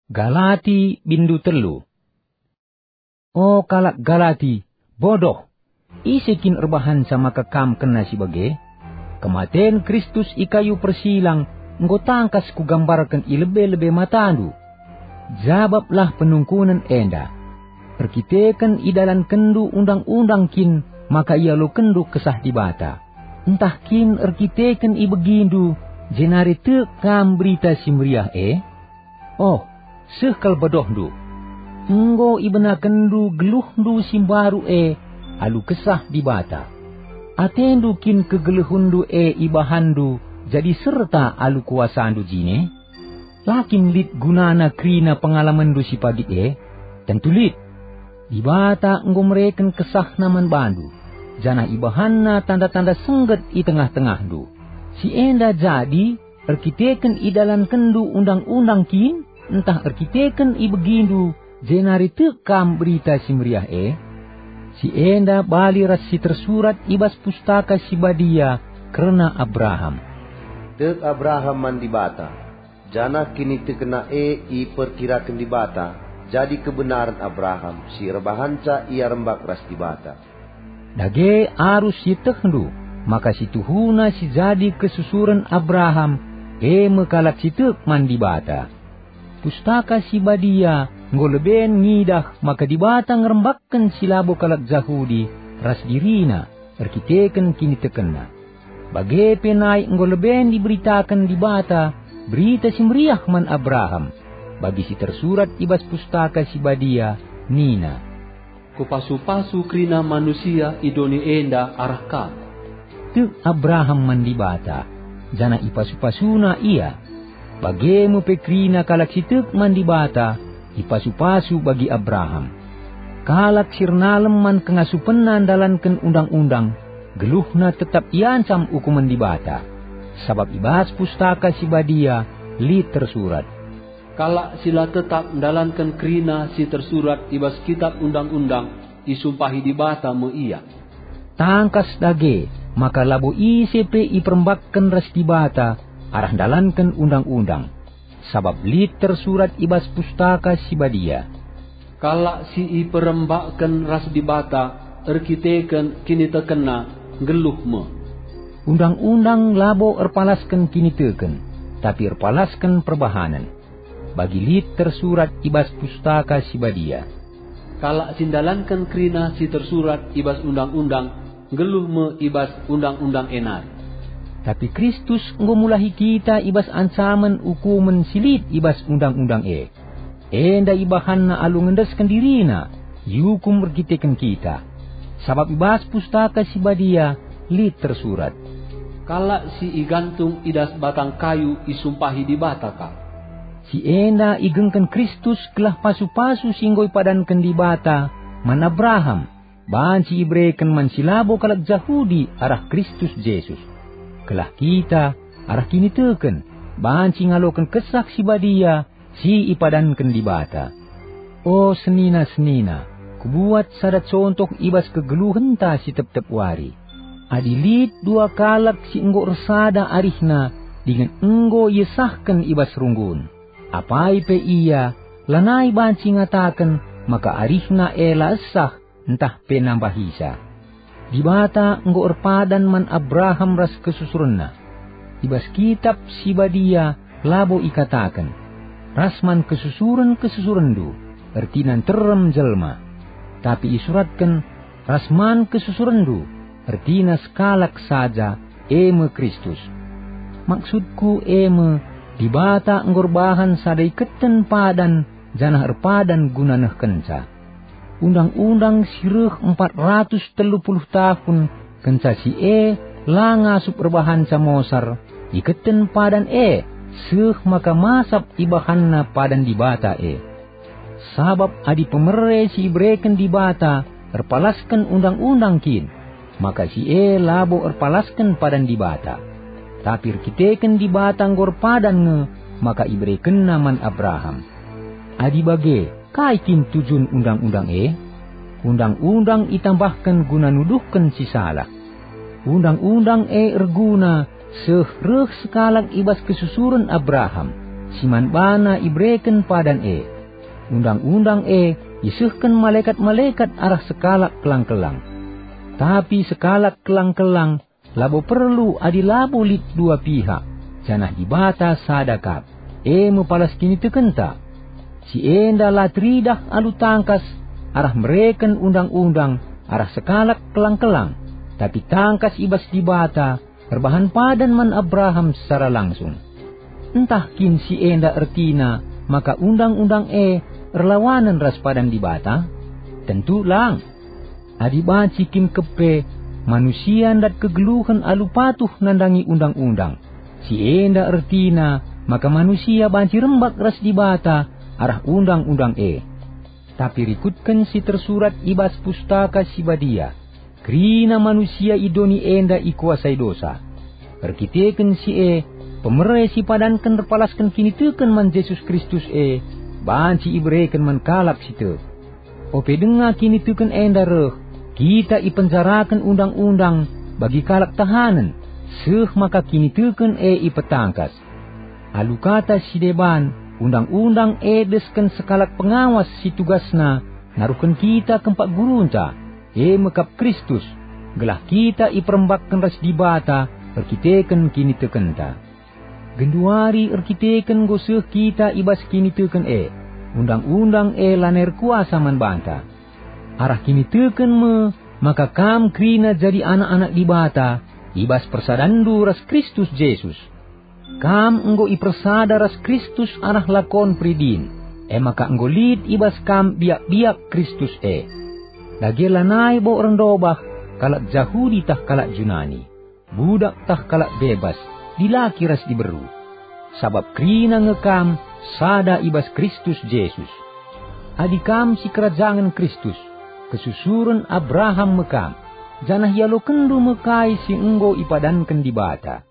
Galati bindu telu. Oh kalak Galati, bodoh. Isikin erbahan sama kekam kena si bage. Kematen Kristus ikayu persilang, engkau tangkas ku gambarkan ilebe-lebe matandu. Jawablah penungkunan enda. Perkitekan idalan kendu undang-undang kin, maka ia lo kendu kesah di bata. Entah kin erkitekan i begindu, jenari tekam berita si meriah Oh, sekal bodoh-du. Enggo ibenakan du geluh du simbaru alu kesah di bata. Atendu kin kegeluhundu ibahandu jadi serta alu kuasandu jine. Lakin lit gunana krina pengalaman du si pagi tentu lit. Di bata enggo mereken kesah naman bandu. Jana ibahanna tanda-tanda sengget i tengah-tengah du. Si enda jadi erkiteken idalan kendu undang-undang kin. Entah erkiteken i begindu, jenari tekam berita si meriah Si enda bali ras si tersurat ibas pustaka si badia karena Abraham. Tek Abraham man di bata, jana kini tekena i perkirakan di bata, jadi kebenaran Abraham, si rebahanca ia rembak ras di bata. Dage arus si tekndu, maka si tuhuna si jadi kesusuran Abraham, mekalak si tek man di bata. Pustaka si badia ngoleben ngidah maka di batang rembakkan silabo kalak Yahudi ras dirina erkiteken kini tekena. Bage penai ngoleben diberitakan di bata berita si meriah man Abraham bagi si tersurat ibas pustaka si badia nina. Kupasu-pasu krina manusia idoni enda arahkan. Tek Abraham man di bata jana ipasu-pasuna ia. Bagemu pekrina kalak sitek man di bata, ipasu-pasu bagi Abraham. Kalak sirnalem man kengasupenan dalankan undang-undang, geluhna tetap iancam hukuman di bata. Sabab ibas pustaka si badia, li tersurat. Kalak sila tetap mendalankan krina si tersurat ibas kitab undang-undang, disumpahi di bata me iya. Tangkas dage, maka labo ICP iperembakkan ras di bata, arah dalankan undang-undang. Sabab lit tersurat ibas pustaka si badia. Kalak si iperembakkan ras di bata, erkiteken kini tekena geluh me. Undang-undang labo erpalaskan kini teken, tapi erpalaskan perbahanan. Bagi lit tersurat ibas pustaka si badia. Kalak sindalankan krina si tersurat ibas undang-undang, geluh me ibas undang-undang enar. Tapi Kristus ngomulahi kita ibas ancaman hukuman silit ibas undang-undang Enda ibahanna alu ngendeskan dirina, yukum berkitekan kita. Sabab ibas pustaka si badia, lit tersurat. Kalak si igantung idas batang kayu isumpahi di bataka. Si enda igengkan Kristus kelah pasu-pasu singgoi padankan di bata, man Abraham, banci ibreken man silabo kalak Yahudi arah Kristus Yesus. Kelah kita arah kini teken, banci ngalokan kesak si badia, si ipadankan di bata. Oh senina-senina, kubuat sada contoh ibas kegeluhan ta si tep-tep wari. Adilit dua kalak si enggo resada arihna, dengan enggo yesahkan ibas runggun. Apai pe iya, lanai banci ngatakan, maka arihna ela esah, entah pe nambahisa. Di bata enggo erpadan man Abraham ras kesusurenna. Ibas kitab si badia labo ikatakan. Rasman kesusuren-kesusurendu, ertinan terem jelma. Tapi isuratkan rasman kesusurendu, ertina skalak saja eme Kristus. Maksudku di bata enggo bahan sadai keten padan, janah erpadan gunaneh kenca. Undang-undang sireh 430 tahun kenca si langa superbahan samosar iketen padan seh maka masap ibahanna padan di bata Sabab adi pemere si ibreken di bata erpalaskan undang-undang kin, maka si labo erpalaskan padan di bata. Tapi kiteken di bata ngor padan maka ibreken naman Abraham. Adi bage kaitin tujun undang-undang Undang-undang itambahkan guna nuduhkan si salah. Undang-undang erguna sehreh sekalak ibas kesusuran Abraham. siman bana ibreken padan undang-undang isehken malaikat-malaikat arah sekalak kelang-kelang. Tapi sekalak kelang-kelang labo perlu adi labo lit dua pihak, janah dibata sadakap, mepalas kini tekenta. Si enda latridah alu tangkas, arah mereken undang-undang, arah sekalak kelang-kelang. Tapi tangkas ibas dibata, berbahan padan man Abraham secara langsung. Entah kin si enda ertina, maka undang-undang erlawanan ras padan dibata? Tentu lang. Adibaci kin kepe, manusia ndat kegeluhan alu patuh nandangi undang-undang. Si enda ertina, maka manusia banci rembak ras dibata, arah undang-undang Tapi rikutkan si tersurat ibas pustaka si badia, krina manusia idoni enda ikuasai dosa. Perkiteken si pemerai si padankan repalaskan kini teken man Yesus Kristus banci ibreken man kalap situ. Ope denga kini teken enda reh, kita ipenjarakan undang-undang bagi kalak tahanan, maka kini teken ipetangkas. Alu kata si deban, undang-undang desken sekalak pengawas si tugasna, naruhkan kita kempak gurunca, mekap Kristus, gelah kita iperembakkan ras dibata, erkiteken kini tekenta. Genduari erkiteken goseh kita ibas kini teken undang-undang laner kuasa man banta. Arah kini teken maka kam krina jadi anak-anak dibata, ibas persadandu ras Kristus Yesus. Kam enggo ipersada ras Kristus arah lakon pridin, maka enggo lid ibas kam biak-biak Kristus Lagi lanai bo rendobah, kalak Jahudi tah kalak Junani, budak tah kalak bebas, dilaki ras diberu. Sabab krina ngekam sada ibas Kristus Yesus. Adikam si kerajaan Kristus, kesusuran Abraham mekam, janah yalo kendu mekai si enggo ipadankan dibata.